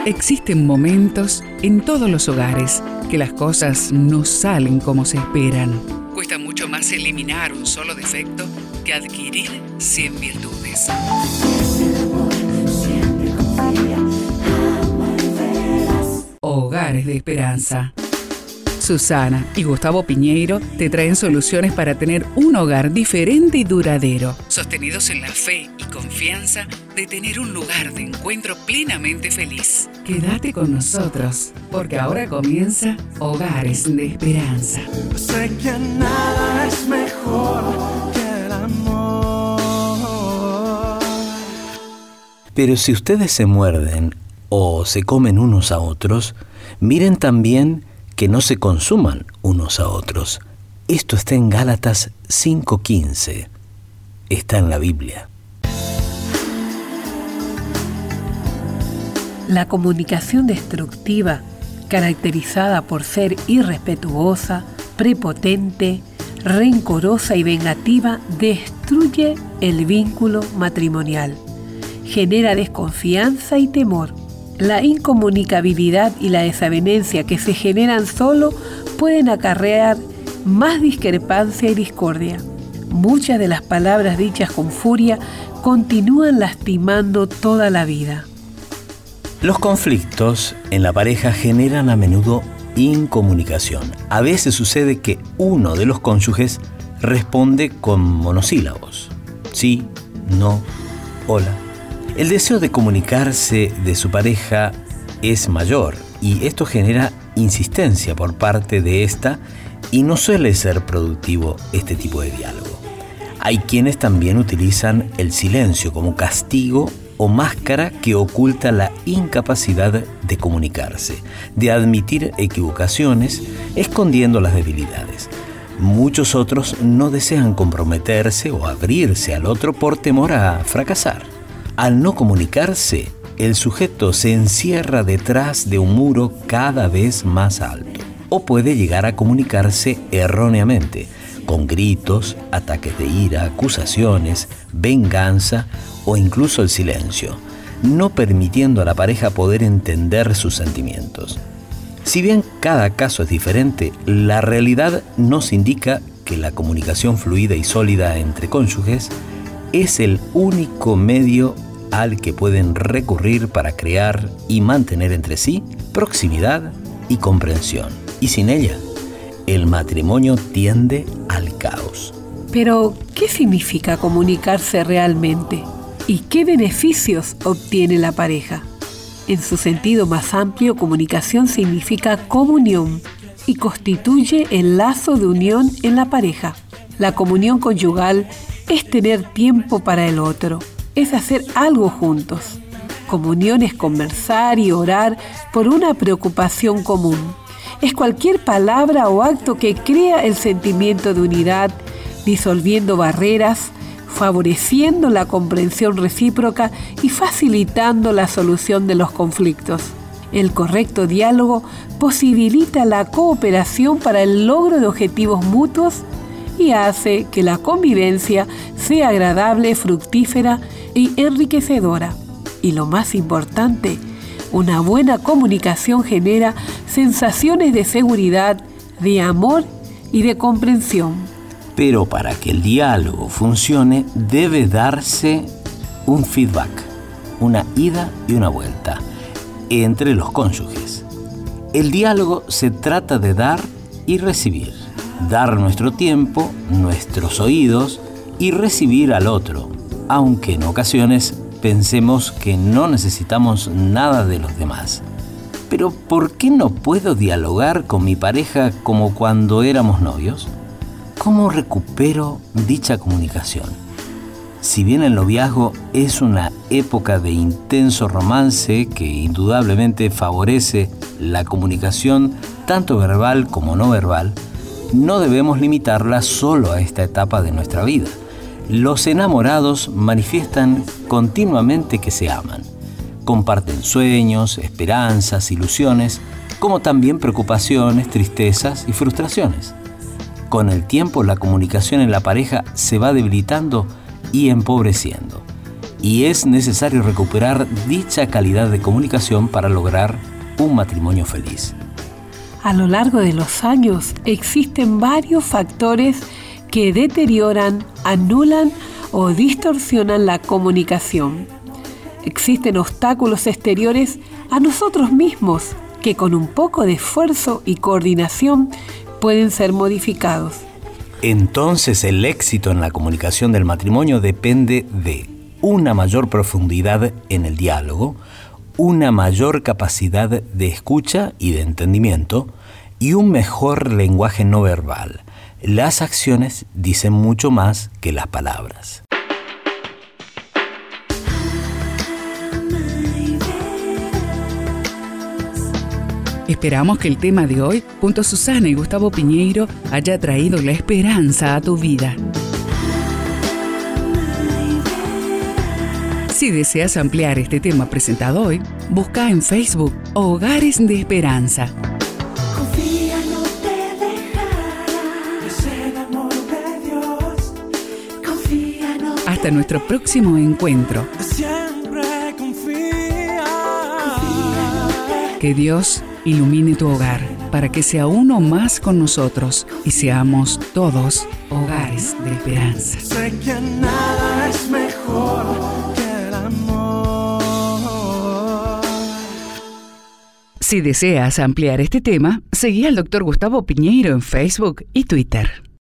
Existen momentos en todos los hogares que las cosas no salen como se esperan. Cuesta mucho más eliminar un solo defecto que adquirir 100 virtudes. Hogares de Esperanza. Susana y Gustavo Piñeiro te traen soluciones para tener un hogar diferente y duradero, sostenidos en la fe y confianza de tener un lugar de encuentro plenamente feliz. Quédate con nosotros, porque ahora comienza Hogares de Esperanza. Sé que nada es mejor que el amor. Pero si ustedes se muerden o se comen unos a otros, miren también que no se consuman unos a otros. Esto está en Gálatas 5:15. Está en la Biblia. La comunicación destructiva, caracterizada por ser irrespetuosa, prepotente, rencorosa y vengativa, destruye el vínculo matrimonial. Genera desconfianza y temor. La incomunicabilidad y la desavenencia que se generan solo pueden acarrear más discrepancia y discordia. Muchas de las palabras dichas con furia continúan lastimando toda la vida. Los conflictos en la pareja generan a menudo incomunicación. A veces sucede que uno de los cónyuges responde con monosílabos. Sí, no, hola. El deseo de comunicarse de su pareja es mayor y esto genera insistencia por parte de esta y no suele ser productivo este tipo de diálogo. Hay quienes también utilizan el silencio como castigo o máscara que oculta la incapacidad de comunicarse, de admitir equivocaciones, escondiendo las debilidades. Muchos otros no desean comprometerse o abrirse al otro por temor a fracasar. Al no comunicarse, el sujeto se encierra detrás de un muro cada vez más alto. O puede llegar a comunicarse erróneamente, con gritos, ataques de ira, acusaciones, venganza o incluso el silencio, no permitiendo a la pareja poder entender sus sentimientos. Si bien cada caso es diferente, la realidad nos indica que la comunicación fluida y sólida entre cónyuges es el único medio al que pueden recurrir para crear y mantener entre sí proximidad y comprensión. Y sin ella, el matrimonio tiende al caos. Pero, ¿qué significa comunicarse realmente? ¿Y qué beneficios obtiene la pareja? En su sentido más amplio, comunicación significa comunión y constituye el lazo de unión en la pareja. La comunión conyugal es tener tiempo para el otro, es hacer algo juntos. Comunión es conversar y orar por una preocupación común. Es cualquier palabra o acto que crea el sentimiento de unidad, disolviendo barreras, favoreciendo la comprensión recíproca y facilitando la solución de los conflictos. El correcto diálogo posibilita la cooperación para el logro de objetivos mutuos y hace que la convivencia sea agradable, fructífera y enriquecedora. Y lo más importante, una buena comunicación genera sensaciones de seguridad, de amor y de comprensión. Pero para que el diálogo funcione, debe darse un feedback, una ida y una vuelta entre los cónyuges. El diálogo se trata de dar y recibir. Dar nuestro tiempo, nuestros oídos y recibir al otro, aunque en ocasiones pensemos que no necesitamos nada de los demás. Pero ¿por qué no puedo dialogar con mi pareja como cuando éramos novios? ¿Cómo recupero dicha comunicación? Si bien el noviazgo es una época de intenso romance que indudablemente favorece la comunicación tanto verbal como no verbal, no debemos limitarla solo a esta etapa de nuestra vida. Los enamorados manifiestan continuamente que se aman. Comparten sueños, esperanzas, ilusiones, como también preocupaciones, tristezas y frustraciones. Con el tiempo, la comunicación en la pareja se va debilitando y empobreciendo. y es necesario recuperar dicha calidad de comunicación para lograr un matrimonio feliz. A lo largo de los años existen varios factores que deterioran, anulan o distorsionan la comunicación. Existen obstáculos exteriores a nosotros mismos que con un poco de esfuerzo y coordinación pueden ser modificados. Entonces el éxito en la comunicación del matrimonio depende de una mayor profundidad en el diálogo, una mayor capacidad de escucha y de entendimiento y un mejor lenguaje no verbal. Las acciones dicen mucho más que las palabras. Esperamos que el tema de hoy, junto a Susana y Gustavo Piñeiro, haya traído la esperanza a tu vida. Si deseas ampliar este tema presentado hoy, busca en Facebook Hogares de Esperanza. Confía, no te dejará. Es el amor de Dios. Confía, no te Hasta nuestro próximo encuentro. siempre confía. Que Dios ilumine tu hogar para que sea uno más con nosotros y seamos todos hogares de esperanza. Sé que nada es mejor que el amor. Si deseas ampliar este tema, seguí al Dr. Gustavo Piñeiro en Facebook y Twitter.